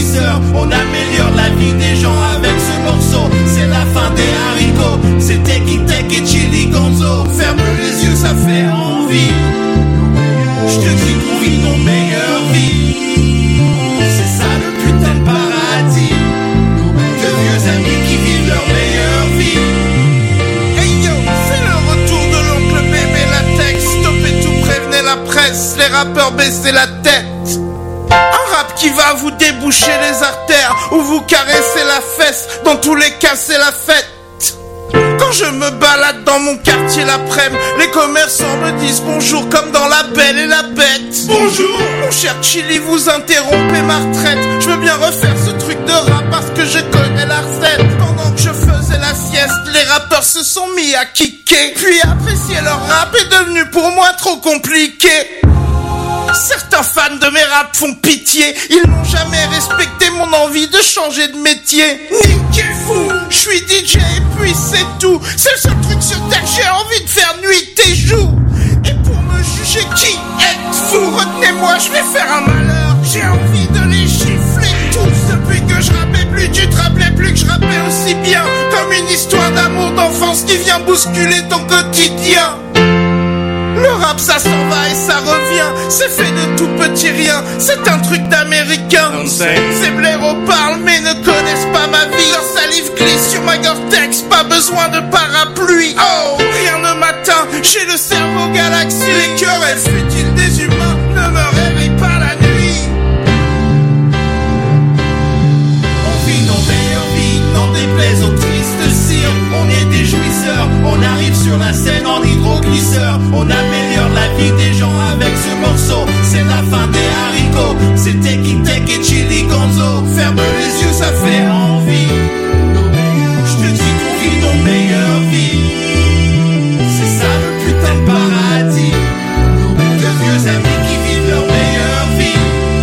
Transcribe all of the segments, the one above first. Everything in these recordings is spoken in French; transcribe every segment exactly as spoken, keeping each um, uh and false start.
hydroglisseur. On améliore la vie des gens avec ce morceau. C'est la fin des haricots. C'est Teki Tek et Chili Gonzo. Ferme les yeux, ça fait envie. Je te dis qu'on vit nos meilleures vies. C'est ça le putain de paradis. De vieux amis qui vivent leur meilleure vie. Hey yo, c'est le retour de l'oncle bébé latex. Stoppez tout, prévenez la presse. Les rappeurs baissez la tête. Un rap qui va vous déboucher les artères ou vous caresser la fesse. Dans tous les cas c'est la fête. Quand je me balade dans mon quartier l'après-midi, les commerçants me disent bonjour comme dans La Belle et la Bête. Bonjour. Mon cher Chili, vous interrompez ma retraite. Je veux bien refaire ce truc de rap parce que je connais la recette. Pendant que je faisais la sieste, les rappeurs se sont mis à kicker. Puis apprécier leur rap est devenu pour moi trop compliqué. Certains fans de mes raps font pitié. Ils n'ont jamais respecté mon envie de changer de métier. Niquez-vous, je suis D J et puis c'est tout. C'est le seul truc sur terre, j'ai envie de faire nuit et jour. Et pour me juger, qui êtes-vous? Retenez-moi, je vais faire un malheur. J'ai envie de les gifler tous. Depuis que je rappais plus, tu te rappelais plus que je rappais aussi bien. Comme une histoire d'amour d'enfance qui vient bousculer ton quotidien. Le rap ça s'en va et ça revient. C'est fait de tout petit rien. C'est un truc d'américain. Ces blaireaux parlent mais ne connaissent pas ma vie. Leur salive glisse sur ma Gore-Tex. Pas besoin de parapluie. Oh, rien ne m'atteint. J'ai le cerveau galaxie. Les querelles futiles des humains ne me réveillent pas la nuit. On vit nos meilleures vies, n'en déplaise aux tristes cires. On est des jouisseurs, on arrive sur la scène en hydroglisseur. On améliore la vie des gens avec ce morceau. C'est la fin des haricots. C'est Teki Tek et Chili Gonzo. Ferme les yeux, ça fait envie. Je te dis qu'on vit nos meilleures vies. C'est ça le putain de paradis. De vieux amis qui vivent leur meilleure vie.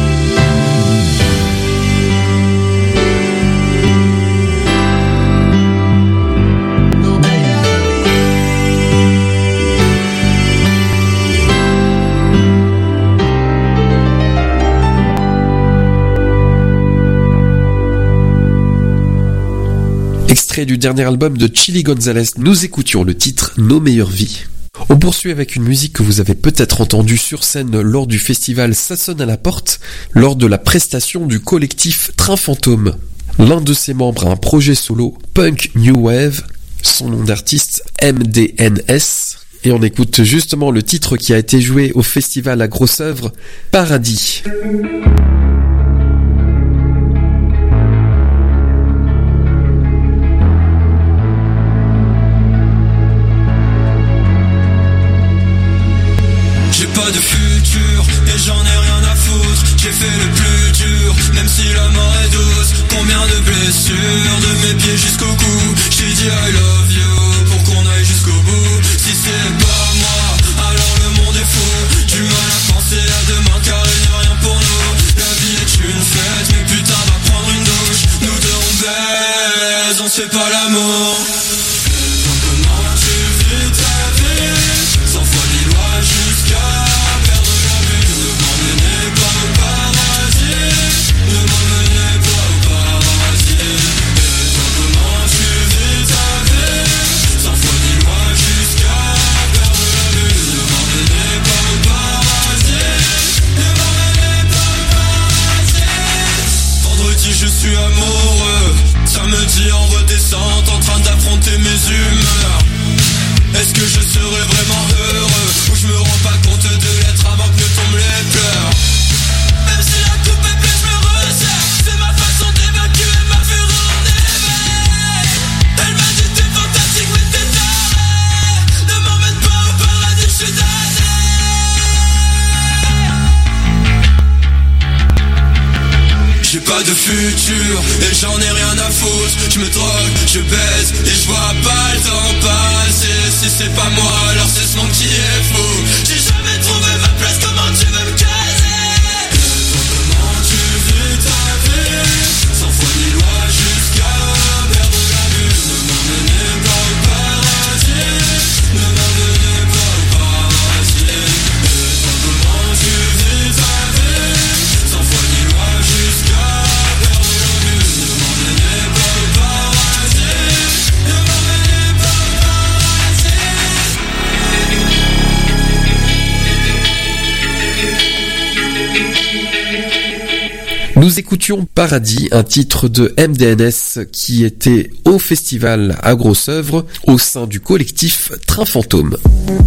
Extrait du dernier album de Chili Gonzalez, nous écoutions le titre Nos meilleures vies. On poursuit avec une musique que vous avez peut-être entendue sur scène lors du festival Ça sonne à la porte, lors de la prestation du collectif Train Fantôme. L'un de ses membres a un projet solo, Punk New Wave, son nom d'artiste M D N S, et on écoute justement le titre qui a été joué au festival à Grosse Œuvre, Paradis. Pas de futur et j'en ai rien à foutre. J'ai fait le plus dur, même si la mort est douce. Combien de blessures, de mes pieds jusqu'au cou. J'ai dit I love you pour qu'on aille jusqu'au bout. Si c'est pas moi, alors le monde est fou. Du mal à penser à demain car il n'y a rien pour nous. La vie est une fête, mais putain va prendre une douche. Nous deux on baise, on se fait pas l'amour. Comment tu vis ta vie, sans foi ni loi jusqu'à je suis amoureux. Samedi en redescente, en train d'affronter mes humeurs. Est-ce que je serai vraiment heureux, ou je me rends pas compte de l'être avant que ne tombent les pleurs. Même si la coupe est pleine, je me resserre. C'est ma façon d'évacuer ma fureur en éveil. Elle m'a dit t'es fantastique mais t'es taré. Ne m'emmène pas au paradis, je suis damné. J'ai pas de futur et j'en ai rien à foutre. Je me drogue, je baise et je vois pas le temps passer. Si c'est pas moi alors c'est ce monde qui est fou. J'ai jamais trouvé ma place, comment tu veux me caser? Comment tu vis ta vie, sans foi ni loi jusqu'à perdre la vue. Ne m'emmenez pas au paradis, ne m'emmenez pas au paradis. Comment tu vis ta vie, sans foi ni loi jusqu'à perdre Nous écoutions Paradis, un titre de M D N S qui était au festival à Grosse-Œuvre au sein du collectif Train Fantôme.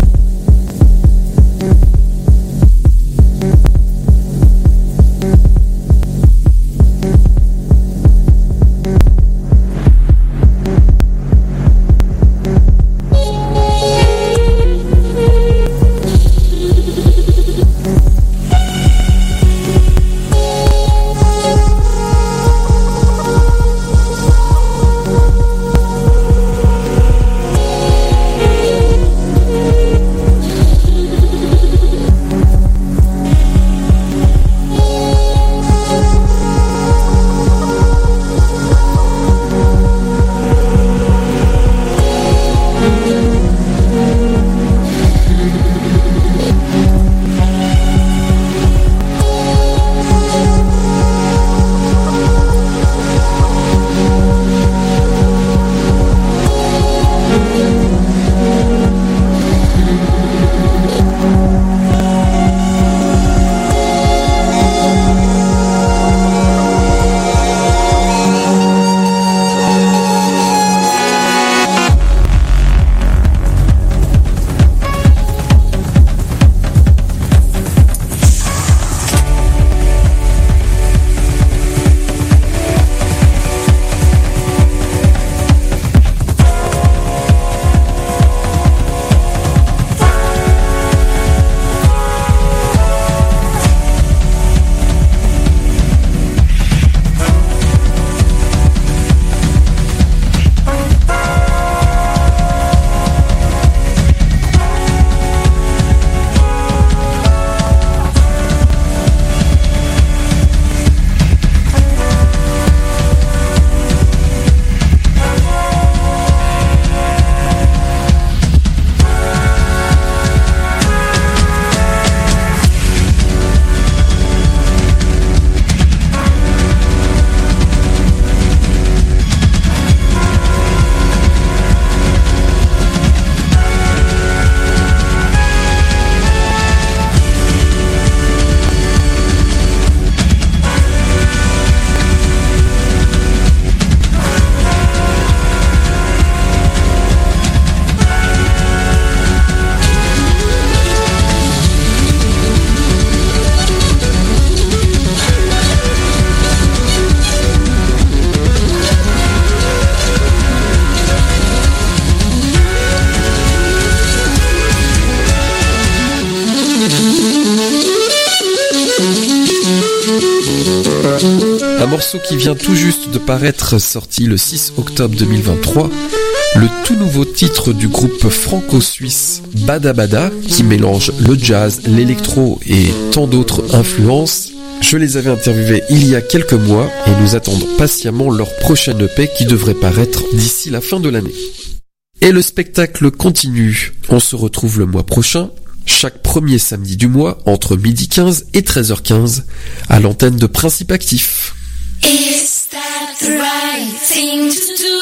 Un morceau qui vient tout juste de paraître, sorti le six octobre deux mille vingt-trois, le tout nouveau titre du groupe franco-suisse Bada Bada, qui mélange le jazz, l'électro et tant d'autres influences. Je les avais interviewés il y a quelques mois et nous attendons patiemment leur prochaine E P qui devrait paraître d'ici la fin de l'année. Et le spectacle continue. On se retrouve le mois prochain, chaque premier samedi du mois, entre midi quinze et treize heures quinze, à l'antenne de Principe Actif. Is that the right thing to do?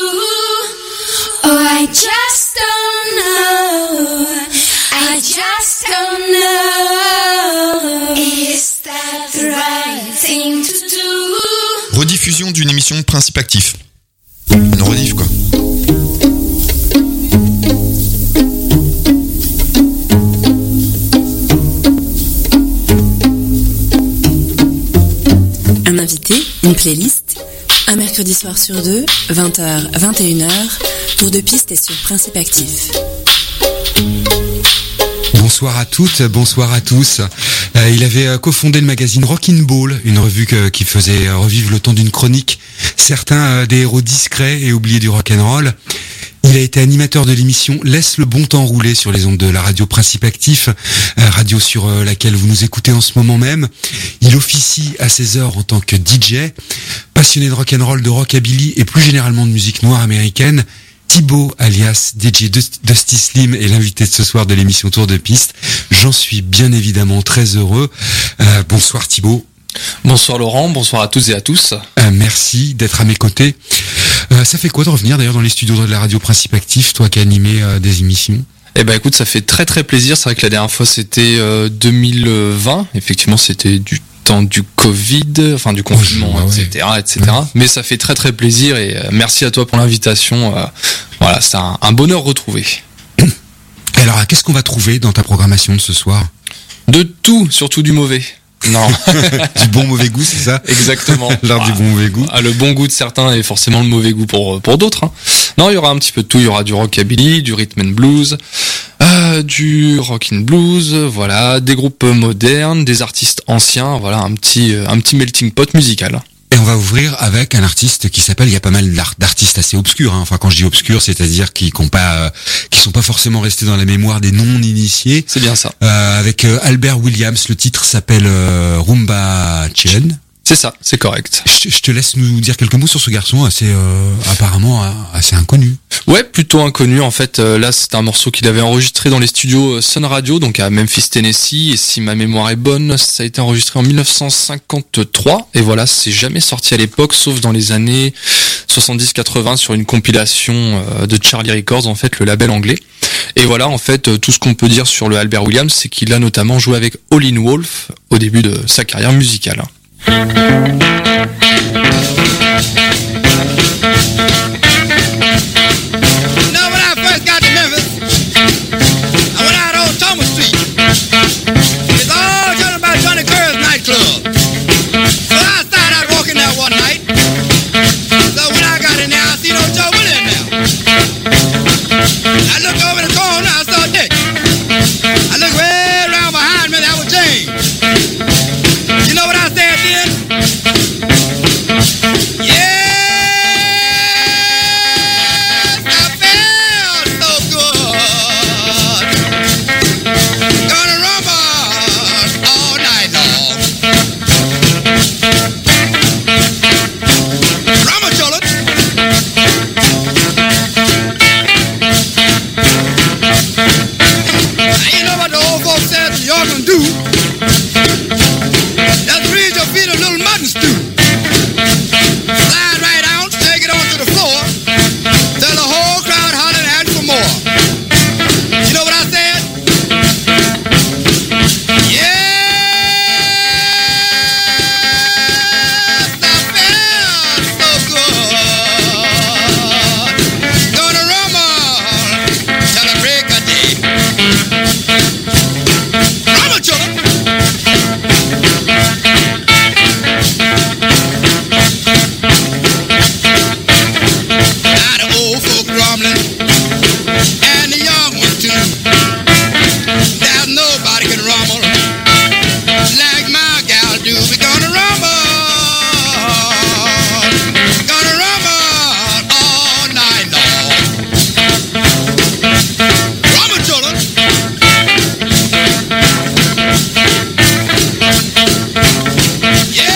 Oh, I just don't know. I just don't know. Is that the right thing to do? Rediffusion d'une émission de Principe Actif. Une rediff, quoi. Un invité, une playlist, un mercredi soir sur deux, vingt heures, vingt et une heures, tour de piste est sur Principe Actif. Bonsoir à toutes, bonsoir à tous. Euh, il avait euh, cofondé le magazine Rockin' Ball, une revue que, qui faisait euh, revivre le temps d'une chronique certains euh, des héros discrets et oubliés du rock'n'roll. Il a été animateur de l'émission Laisse le bon temps rouler sur les ondes de la radio Principe Actif, euh, radio sur euh, laquelle vous nous écoutez en ce moment même. Il officie à ses heures en tant que D J, passionné de rock'n'roll, de rockabilly et plus généralement de musique noire américaine. Thibaut, alias D J Dusty Slim, est l'invité de ce soir de l'émission Tour de Piste. J'en suis bien évidemment très heureux. Euh, bonsoir Thibaut. Bonsoir Laurent, bonsoir à toutes et à tous. Euh, merci d'être à mes côtés. Euh, ça fait quoi de revenir d'ailleurs dans les studios de la radio Principe Actif, toi qui as animé euh, des émissions ? Eh ben écoute, ça fait très très plaisir. C'est vrai que la dernière fois c'était euh, deux mille vingt. Effectivement, c'était du temps du Covid, enfin du confinement, oh, ouais, et cetera, et cetera. Ouais. Mais ça fait très très plaisir et euh, merci à toi pour l'invitation. Euh, voilà, c'est un, un bonheur retrouvé. Alors, qu'est-ce qu'on va trouver dans ta programmation de ce soir ? De tout, surtout du mauvais. Non. Du bon mauvais goût, c'est ça ? Exactement. L'art ah, du bon mauvais goût. Ah, le bon goût de certains et forcément le mauvais goût pour pour d'autres. Hein. Non, il y aura un petit peu de tout. Il y aura du rockabilly, du rhythm and blues, euh, du rock and blues, voilà, des groupes modernes, des artistes anciens, voilà, un petit un petit melting pot musical. Et on va ouvrir avec un artiste qui s'appelle, il y a pas mal d'artistes assez obscurs, hein. Enfin quand je dis obscurs, c'est-à-dire qui n'ont pas, euh, qui sont pas forcément restés dans la mémoire des non-initiés. C'est bien ça. Euh, avec euh, Albert Williams, le titre s'appelle euh, Rumba Chen. C'est ça, c'est correct. Je, je te laisse nous dire quelques mots sur ce garçon assez euh, apparemment assez inconnu. Ouais, plutôt inconnu en fait. Euh, là, c'est un morceau qu'il avait enregistré dans les studios Sun Radio, donc à Memphis, Tennessee. Et si ma mémoire est bonne, ça a été enregistré en dix-neuf cent cinquante-trois. Et voilà, c'est jamais sorti à l'époque, sauf dans les années soixante-dix quatre-vingts sur une compilation euh, de Charlie Records, en fait, le label anglais. Et voilà, en fait, tout ce qu'on peut dire sur le Albert Williams, c'est qu'il a notamment joué avec Howlin' Wolf au début de sa carrière musicale. Now when I first got to Memphis, I went out on Thomas Street. It's all talking about Johnny Kerr's nightclub. So I started out walking there one night. So when I got in there, I seen old Joe Willie in there. I looked over in the corner, I saw Dick. I looked way around behind me, that was James. You know what I said then? Yes, I felt so good. Gonna rumble all night long. Rumble, children. You know what the old folks said y'all gonna do? Just freeze your feet a little mutton stew. Slide right out, take it onto the floor. Tell the whole crowd holler and ask for more. You know what I said? Yes, I felt so good. Gonna rumble till the break of day. Rumble, children. Now the old folk rumbling and the young ones too. There's nobody can rumble like my gal do. We gonna rumble, gonna rumble all night long. Rumble, children. Yeah.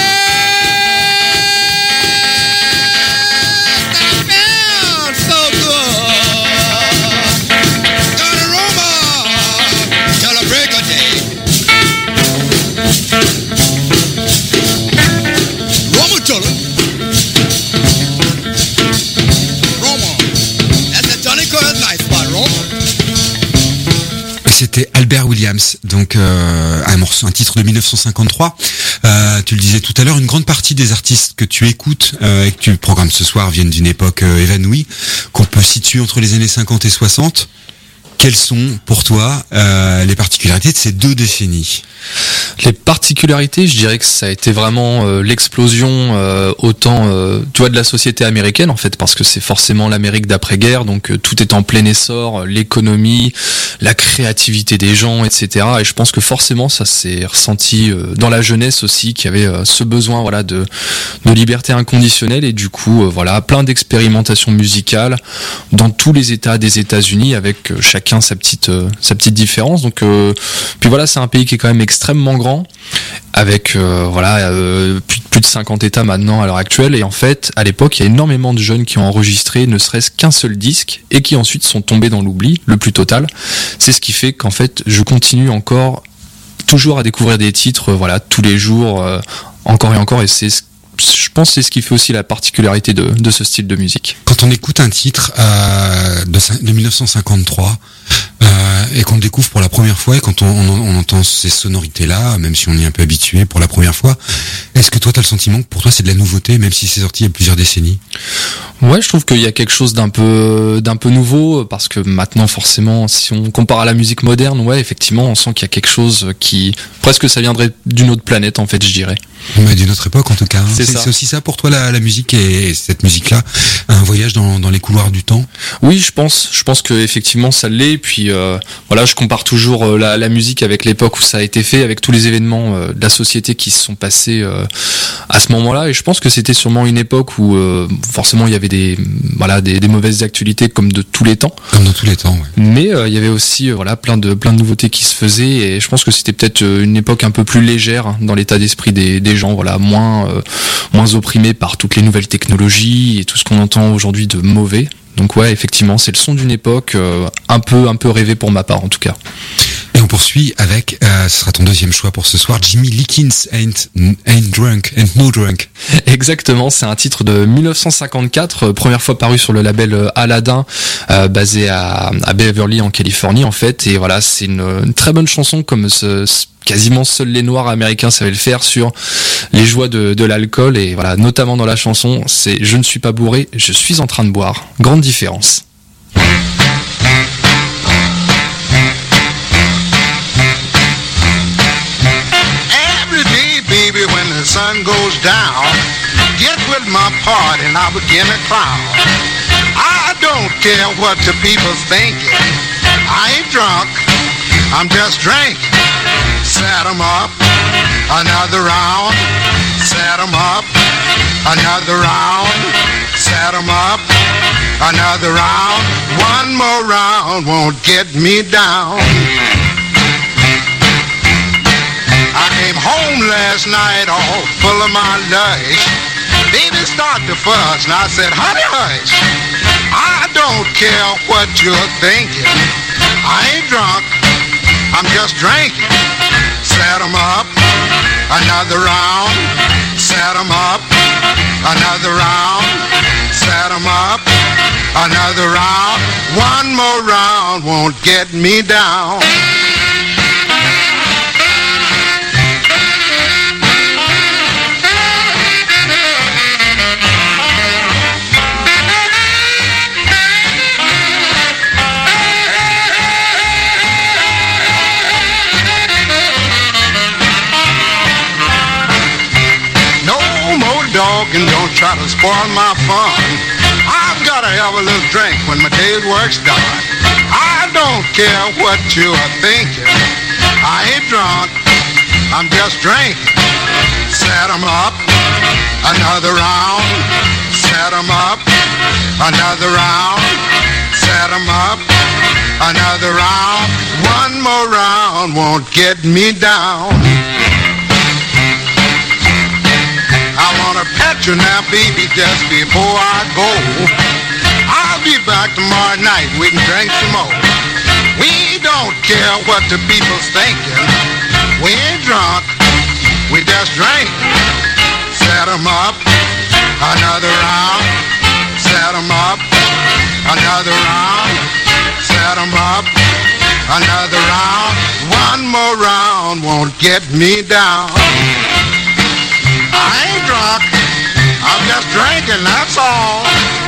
C'était Albert Williams, donc euh, un morceau, un titre de dix-neuf cent cinquante-trois. Euh, tu le disais tout à l'heure, une grande partie des artistes que tu écoutes euh, et que tu programmes ce soir viennent d'une époque euh, évanouie, qu'on peut situer entre les années cinquante et soixante. Quelles sont, pour toi, euh, les particularités de ces deux décennies ? Les particularités, je dirais que ça a été vraiment euh, l'explosion euh, autant euh, tu vois de la société américaine en fait, parce que c'est forcément l'Amérique d'après-guerre, donc euh, tout est en plein essor, l'économie, la créativité des gens, et cetera. Et je pense que forcément ça s'est ressenti euh, dans la jeunesse aussi, qui avait euh, ce besoin voilà de de liberté inconditionnelle, et du coup euh, voilà plein d'expérimentations musicales dans tous les États des États-Unis, avec euh, chacun sa petite euh, sa petite différence. Donc euh, puis voilà, c'est un pays qui est quand même extrêmement grand, avec euh, voilà euh, plus, plus de cinquante États maintenant à l'heure actuelle. Et en fait, à l'époque, il y a énormément de jeunes qui ont enregistré ne serait-ce qu'un seul disque et qui ensuite sont tombés dans l'oubli le plus total. C'est ce qui fait qu'en fait, je continue encore toujours à découvrir des titres, euh, voilà, tous les jours, euh, encore et encore. Et c'est, je pense, que c'est ce qui fait aussi la particularité de, de ce style de musique. Quand on écoute un titre euh, de, de dix-neuf cent cinquante-trois, euh, et qu'on le découvre pour la première fois, et quand on, on, on entend ces sonorités-là, même si on y est un peu habitué pour la première fois, est-ce que toi t'as le sentiment que pour toi c'est de la nouveauté, même si c'est sorti il y a plusieurs décennies? Ouais, je trouve qu'il y a quelque chose d'un peu d'un peu nouveau, parce que maintenant forcément, si on compare à la musique moderne, ouais, effectivement, on sent qu'il y a quelque chose qui presque ça viendrait d'une autre planète, en fait, je dirais. Mais d'une autre époque en tout cas. C'est, c'est, ça. c'est aussi ça pour toi la, la musique, et cette musique-là, un voyage dans, dans les couloirs du temps. Oui, je pense, je pense que effectivement ça l'est. Et puis euh, voilà, je compare toujours euh, la, la musique avec l'époque où ça a été fait, avec tous les événements euh, de la société qui se sont passés euh, à ce moment-là. Et je pense que c'était sûrement une époque où euh, forcément il y avait des voilà des, des mauvaises actualités comme de tous les temps. Comme dans tous les temps, ouais. Mais euh, il y avait aussi euh, voilà plein de plein de nouveautés qui se faisaient, et je pense que c'était peut-être euh, une époque un peu plus légère hein, dans l'état d'esprit des, des gens, voilà, moins euh, moins opprimés par toutes les nouvelles technologies et tout ce qu'on entend aujourd'hui de mauvais. Donc ouais, effectivement, c'est le son d'une époque euh, un peu un peu rêvé pour ma part en tout cas. Et on poursuit avec, euh, ce sera ton deuxième choix pour ce soir, Jimmy Likins, Ain't, Ain't Drunk, Ain't No Drunk. Exactement, c'est un titre de dix-neuf cent cinquante-quatre, euh, première fois paru sur le label euh, Aladdin, euh, basé à, à Beverly en Californie en fait. Et voilà, c'est une, une très bonne chanson, comme ce, ce, quasiment seuls les Noirs américains savaient le faire, sur les joies de, de l'alcool. Et voilà, notamment dans la chanson, c'est « Je ne suis pas bourré, je suis en train de boire ». Grande différence. Baby, when the sun goes down, get with my party and I'll begin to clown. I don't care what the people's thinking. I ain't drunk, I'm just drinking. Set 'em up, another round. Set 'em up, another round. Set 'em up, another round. One more round won't get me down. I came home last night all full of my lush. Baby started to fuss and I said, honey, hush. I don't care what you're thinking. I ain't drunk, I'm just drinking. Set 'em up, another round. Set 'em up, another round. Set 'em up, another round. One more round won't get me down. And don't try to spoil my fun. I've gotta have a little drink when my day's work's done. I don't care what you are thinking. I ain't drunk, I'm just drinking. Set 'em up, another round. Set 'em up, another round. Set 'em up, another round. One more round won't get me down. I wanna pet you now, baby, just before I go. I'll be back tomorrow night, we can drink some more. We don't care what the people's thinking. We ain't drunk, we just drink. Set 'em up, another round. Set 'em up, another round. Set 'em up, another round. One more round won't get me down. I ain't drunk, I'm just drinking, that's all.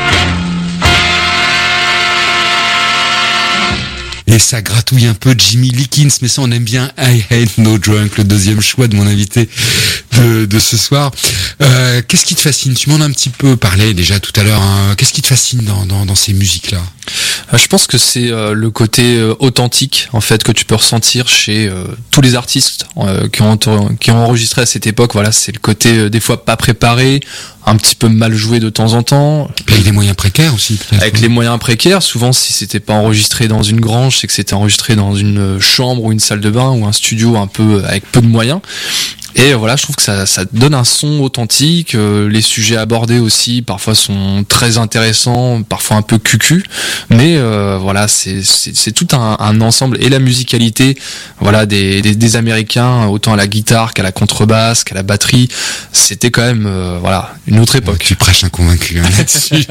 Et ça gratouille un peu Jimmy Likins, mais ça on aime bien. I Ain't No Drunk, le deuxième choix de mon invité de, de ce soir. Euh, qu'est-ce qui te fascine? Tu m'en as un petit peu parlé déjà tout à l'heure. Hein. Qu'est-ce qui te fascine dans, dans, dans ces musiques-là? Je pense que c'est euh, le côté euh, authentique en fait que tu peux ressentir chez euh, tous les artistes euh, qui ont qui ont enregistré à cette époque. Voilà, c'est le côté euh, des fois pas préparé, un petit peu mal joué de temps en temps. Avec des moyens précaires aussi. Peut-être. Avec les moyens précaires, souvent si c'était pas enregistré dans une grange, c'est que c'était enregistré dans une chambre ou une salle de bain ou un studio un peu avec peu de moyens. Et voilà, je trouve que ça, ça donne un son authentique. Euh, les sujets abordés aussi, parfois sont très intéressants, parfois un peu cucu. Mais euh, voilà, c'est, c'est, c'est tout un, un ensemble. Et la musicalité, voilà, des, des, des Américains, autant à la guitare qu'à la contrebasse, qu'à la batterie, c'était quand même, euh, voilà, une autre époque. Tu prêches un convaincu hein, là-dessus.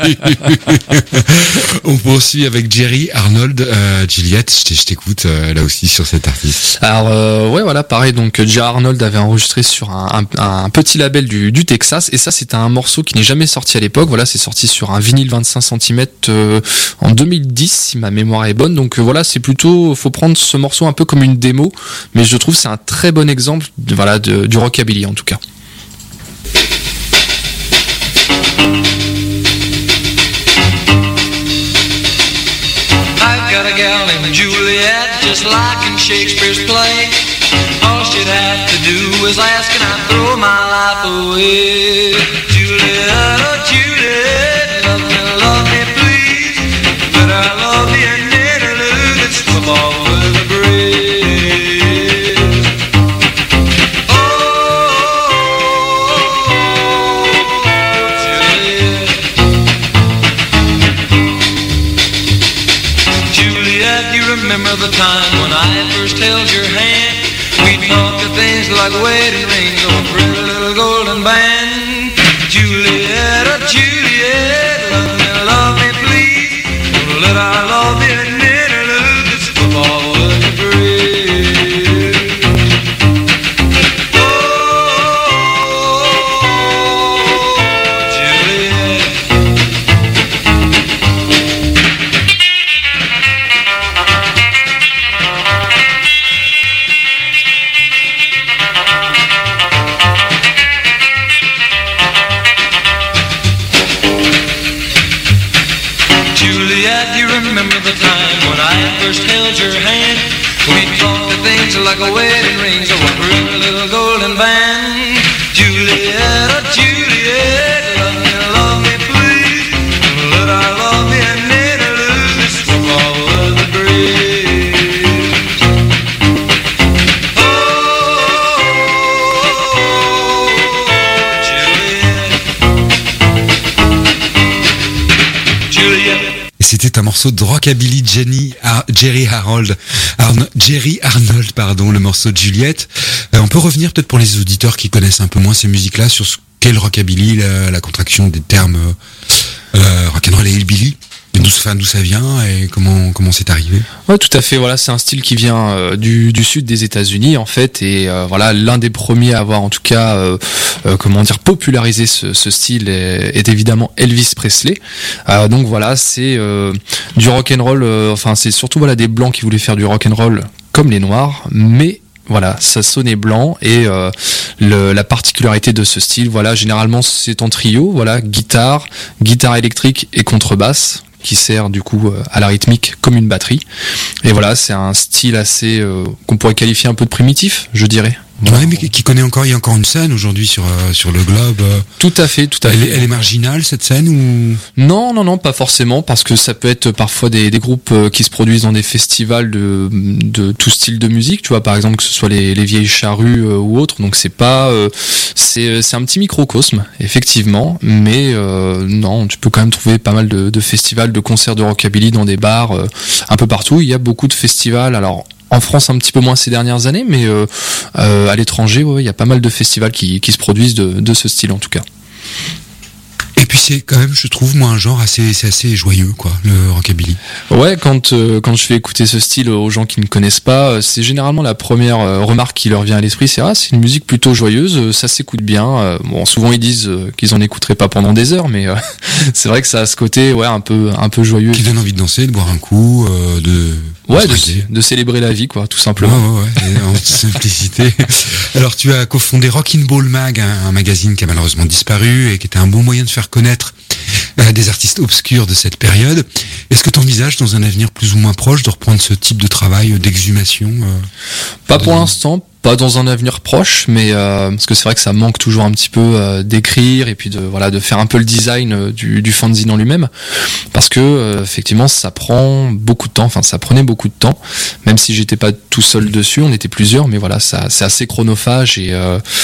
On poursuit avec Jerry Arnold, euh, Juliette. Je t'écoute euh, là aussi sur cet artiste. Alors euh, ouais, voilà, pareil. Donc Jerry Arnold avait enregistré sur un, un, un petit label du, du Texas, et ça c'est un morceau qui n'est jamais sorti à l'époque. Voilà, c'est sorti sur un vinyle vingt-cinq centimètres euh, en deux mille dix si ma mémoire est bonne. Donc euh, voilà, c'est plutôt, faut prendre ce morceau un peu comme une démo, mais je trouve que c'est un très bon exemple de, voilà, de, du rockabilly en tout cas. I've got a gal named Juliet, just like in Shakespeare's play. All she'd have to do is ask and I'd throw my life away. Juliet, oh Juliet, love me, love me please. But I love you and interlude that's football with a breeze. Oh, Juliet. Juliet, you remember the time when I first held your hand? We talked of things like wedding rings or a pretty little golden band. Juliet, oh Juliet, love me, love me please. Let our love be an interlude that's football with a breeze. Oh, Juliet. Juliet, you remember the time when I first held your hand? We talked of things like a wedding rings or a pretty little golden band. Juliet, oh Juliet, love me, love me please. Let our love be an interlude that's football with a breeze. Oh, Juliet. Juliet. C'était un morceau de rockabilly Jenny Ar- Jerry Harold, Arno- Jerry Arnold, pardon, le morceau de Juliette. Euh, on peut revenir peut-être pour les auditeurs qui connaissent un peu moins ces musiques-là sur ce qu'est le rockabilly, la, la contraction des termes euh, euh, rock'n'roll et hillbilly. D'où, enfin, d'où ça vient et comment comment c'est arrivé? Ouais, tout à fait. Voilà, c'est un style qui vient euh, du, du sud des États-Unis en fait, et euh, voilà, l'un des premiers à avoir en tout cas, euh, euh, comment dire, popularisé ce, ce style est, est évidemment Elvis Presley. Euh, donc voilà, c'est euh, du rock'n'roll. Euh, enfin, c'est surtout voilà des blancs qui voulaient faire du rock'n'roll comme les noirs, mais voilà, ça sonnait blanc, et euh, le, la particularité de ce style, voilà, généralement c'est en trio, voilà, guitare, guitare électrique et contrebasse, qui sert du coup à la rythmique comme une batterie. Et voilà, c'est un style assez euh, qu'on pourrait qualifier un peu de primitif, je dirais. Voilà. Ouais, mais qui connaît encore, il y a encore une scène aujourd'hui sur euh, sur le globe. Euh, tout à fait, tout à elle fait. Est, elle est marginale cette scène ou Non, non, non, pas forcément, parce que ça peut être parfois des, des groupes qui se produisent dans des festivals de de tout style de musique, tu vois, par exemple que ce soit les, les vieilles charrues euh, ou autres. Donc c'est pas, euh, c'est c'est un petit microcosme effectivement, mais euh, non, tu peux quand même trouver pas mal de, de festivals, de concerts de rockabilly dans des bars euh, un peu partout. Il y a beaucoup de festivals. Alors en France un petit peu moins ces dernières années, mais euh, euh, à l'étranger, ouais, il y a pas mal de festivals qui, qui se produisent de, de ce style en tout cas. Et puis c'est quand même, je trouve, moi, un genre assez, c'est assez joyeux, quoi, le rockabilly. Ouais, quand euh, quand je fais écouter ce style aux gens qui ne connaissent pas, c'est généralement la première euh, remarque qui leur vient à l'esprit, c'est ah, c'est une musique plutôt joyeuse, ça s'écoute bien. Euh, bon, souvent ils disent euh, qu'ils en écouteraient pas pendant des heures, mais euh, c'est vrai que ça a ce côté, ouais, un peu un peu joyeux. Qui donne envie de danser, de boire un coup, euh, de ouais, de, de célébrer la vie, quoi, tout simplement. Ouais, ouais, ouais, en simplicité. Alors, tu as cofondé Rockin' Ball Mag, un, un magazine qui a malheureusement disparu et qui était un bon moyen de faire connaître euh, des artistes obscurs de cette période. Est-ce que tu envisages dans un avenir plus ou moins proche de reprendre ce type de travail d'exhumation euh, Pas pour l'instant. Pas dans un avenir proche, mais euh, parce que c'est vrai que ça manque toujours un petit peu euh, d'écrire et puis de voilà de faire un peu le design euh, du, du fanzine en lui-même, parce que euh, effectivement ça prend beaucoup de temps. Enfin ça prenait beaucoup de temps, même si j'étais pas tout seul dessus, on était plusieurs, mais voilà ça c'est assez chronophage et euh,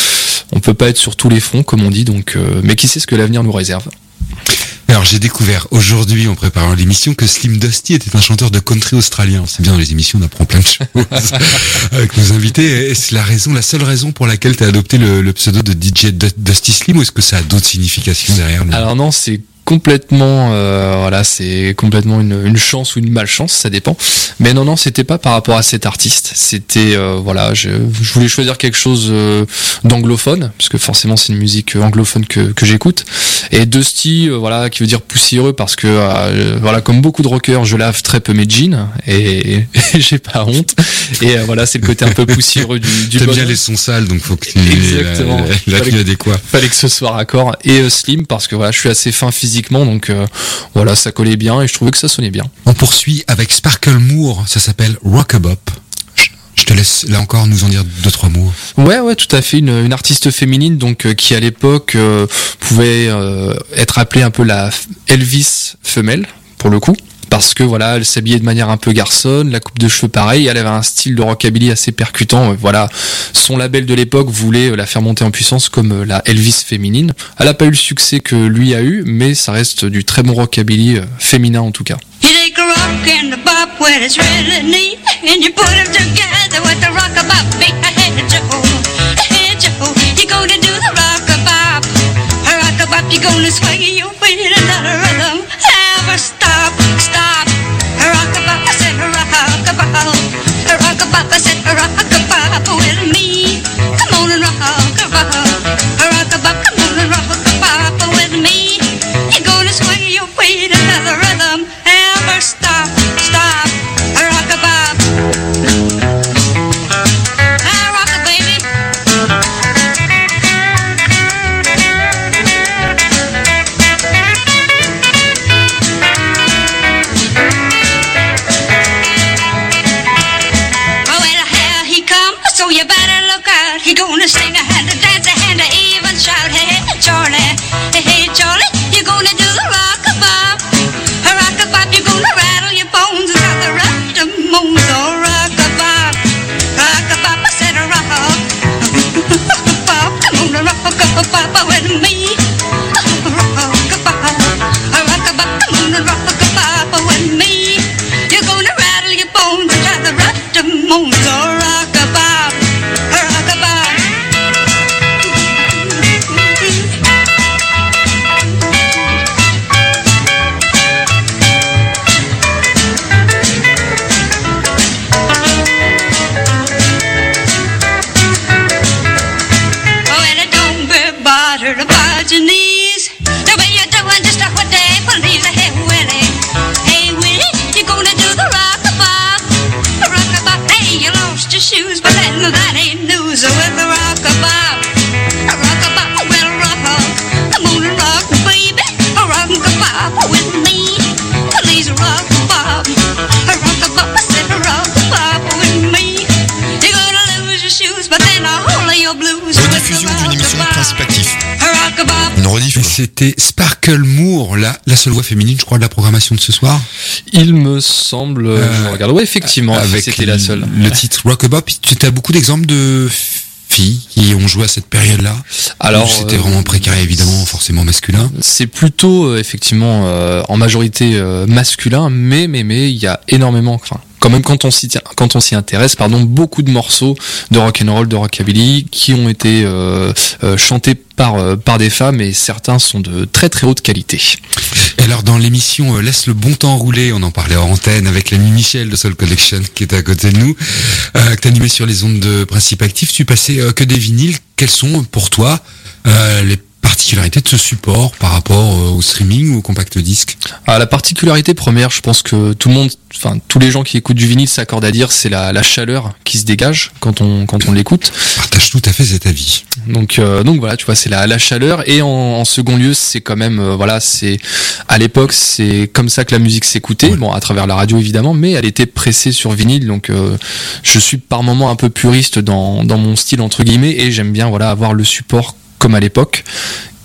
On peut pas être sur tous les fronts, comme on dit, donc, euh, mais qui sait ce que l'avenir nous réserve. Alors j'ai découvert aujourd'hui en préparant l'émission que Slim Dusty était un chanteur de country australien. C'est bien, dans les émissions on apprend plein de choses avec nos invités. Est-ce la raison, la seule raison pour laquelle tu as adopté le, le pseudo de D J Dusty Slim, ou est-ce que ça a d'autres significations derrière? Alors non, c'est complètement euh, voilà, c'est complètement une, une chance ou une malchance, ça dépend. Mais non non, c'était pas par rapport à cet artiste, c'était euh, voilà, je, je voulais choisir quelque chose euh, d'anglophone, parce que forcément c'est une musique anglophone que que j'écoute. Et Dusty, euh, voilà, qui veut dire poussiéreux, parce que euh, voilà, comme beaucoup de rockers, je lave très peu mes jeans et, et j'ai pas honte. Et euh, voilà, c'est le côté un peu poussiéreux du du T'aimes bien les sons sales, donc faut que tu exactement la, la, la adéquat. Fallait que ce soit raccord. Et euh, Slim, parce que voilà, je suis assez fin physiquement, donc euh, voilà, ça collait bien et je trouvais que ça sonnait bien. On poursuit avec Sparkle Moore, ça s'appelle Rockabop. Je te laisse là encore nous en dire deux trois mots. Ouais ouais, tout à fait, une, une artiste féminine, donc euh, qui à l'époque euh, pouvait euh, être appelée un peu la Elvis femelle pour le coup. Parce que voilà, elle s'habillait de manière un peu garçonne, la coupe de cheveux pareil, elle avait un style de rockabilly assez percutant. Voilà, son label de l'époque voulait la faire monter en puissance comme la Elvis féminine. Elle a pas eu le succès que lui a eu, mais ça reste du très bon rockabilly féminin en tout cas. You take a rock and a bop when it's really neat, and you put them together with the rock-a-bop beat. Hey Joe, hey Joe, you're gonna do the rock-a-bop, a rock-a-bop, you're gonna sway your feet in that rhythm. Never stop, stop, a rock-a-bop, I said a rock-a-bop, a rock-a-bop, I said a rock-a-bop with me. Come on and rock-a-bop, a rock-a-bop, come on and rock-a-bop with me. You're gonna sway your feet in that rhythm. Never stop, stop, a rock-a-bop, a rock-a baby. Oh well, here he comes, so you better look out. He gonna sing a hand, a dance a hand, a even shout. Hey, hey Charlie, hey, hey Charlie, you gonna do the rock-a-bop. A rock-a-bop, you're gonna rattle your bones and got the rock-a-moans. Oh, rock-a-bop, rock-a-bop, I said a rock-a-bop. Come on, rock-a-bop with me. Rock-a-bop, a rock-a-bop, come on, rock-a-bop with me. You're gonna rattle your bones and got the rock-a-moans. Oh, rock-a-bop, rock-a-bop. Oh, and it don't be bothered about your knees. The way you're doing just like what they believe. Hey, Willie, hey, Willie, you're gonna do the rock-a-bop. Rock-a-bop, hey, you lost your shoes, but then that ain't news. With the rock-a-bop, a rock-a-bop, well, rock-a-bop. Come on and rock, baby, a rock-a-bop with me. Please rock-a-bop, a rock-a-bop, I said a rock-a-bop with me. You're gonna lose your shoes, but then all of your blues. Rediffusion d'une émission Principe Actif. Rock-a-bop. Une rediff. Et c'était Sparkle Moore, la, la seule voix féminine, je crois, de la programmation de ce soir. Il me semble, Euh, je regarde, ouais effectivement, Avec c'était la seule. le titre Rockabop. Tu as beaucoup d'exemples de filles qui ont joué à cette période-là? Alors, Ou c'était euh, vraiment précaire, évidemment, forcément masculin. C'est plutôt euh, effectivement euh, en majorité euh, masculin, mais mais mais il y a énormément, enfin, quand même quand on s'y tient- quand on s'y intéresse, pardon, beaucoup de morceaux de rock and roll, de rockabilly qui ont été euh, euh, chantés par euh, par des femmes, et certains sont de très très haute qualité. Et alors, dans l'émission euh, Laisse le bon temps rouler, on en parlait en antenne avec l'ami Michel de Soul Collection qui était à côté de nous, euh, que t'animais sur les ondes de Principe Actif. Tu passais euh, que des vinyles. Quels sont pour toi euh, les particularités de ce support par rapport euh, au streaming ou au compact disque? Ah, la particularité première, je pense que tout le monde, enfin tous les gens qui écoutent du vinyle s'accordent à dire, c'est la, la chaleur qui se dégage quand on quand on l'écoute. Je partage tout à fait cet avis. Donc euh, donc voilà, tu vois, c'est la, la chaleur. Et en, en second lieu, c'est quand même euh, voilà, c'est à l'époque, c'est comme ça que la musique s'écoutait, Ouais. bon à travers la radio évidemment, mais elle était pressée sur vinyle. Donc euh, je suis par moments un peu puriste dans dans mon style entre guillemets, et j'aime bien voilà avoir le support comme à l'époque.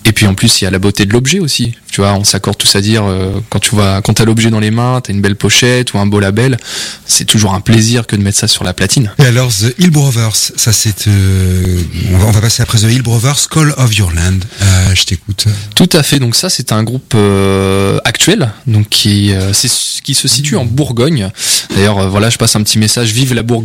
Et puis en plus il y a la beauté de l'objet aussi, tu vois, on s'accorde tous à dire euh, quand tu vois, quand t'as l'objet dans les mains, t'as une belle pochette ou un beau label, c'est toujours un plaisir que de mettre ça sur la platine. Et alors The Hill Brothers, ça c'est, euh, on, va, on va passer après The Hill Brothers, Call of Your Land. Euh, je t'écoute. Tout à fait, donc ça c'est un groupe euh, actuel, donc qui, euh, c'est, qui se situe en Bourgogne. D'ailleurs euh, voilà, je passe un petit message, vive la Bourgogne.